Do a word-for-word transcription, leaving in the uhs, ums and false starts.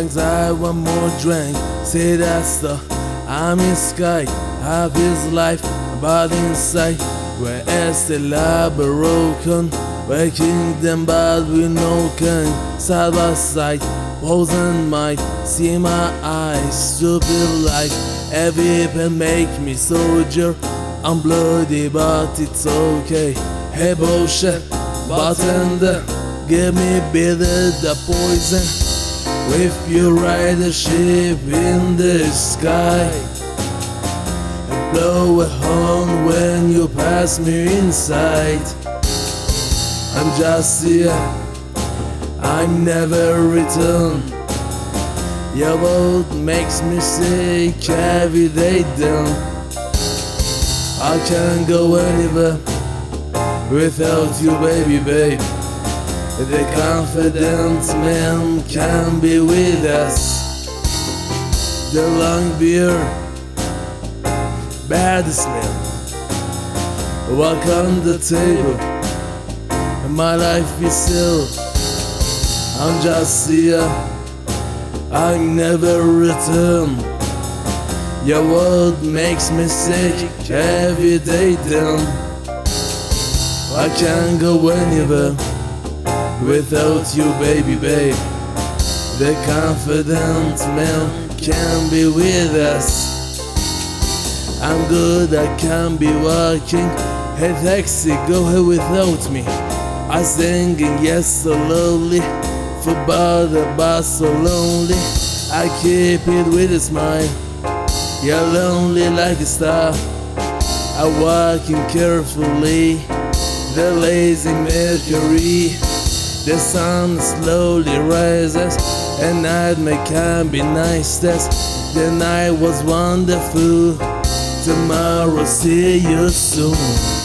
drinks, I want more drink. Say that's the I'm in sky, half his life, but inside where is the lab broken? Where kingdom but we no king. Side by side, posing might see my eyes, stupid like every pen make me soldier. I'm bloody but it's okay. Hey bullshit, bartender, give me bitter the poison. If you ride a ship in the sky, blow a horn when you pass me inside. I'm just here, I'm never return. Your world makes me sick every day down. I can't go anywhere without you, baby, babe. The confident man can be with us. The long beer, bad smell. Walk on the table, my life is still. I'm just here, I never return. Your world makes me sick every day down. I can't go anywhere without you, baby, babe. The confident man can be with us. I'm good, I can be walking. Hey taxi, go ahead without me. I singing yes so lonely, for bother but so lonely. I keep it with a smile. You're lonely like a star. I'm walking carefully, the lazy Mercury. The sun slowly rises, and night may can be nicest. The night was wonderful. Tomorrow, see you soon.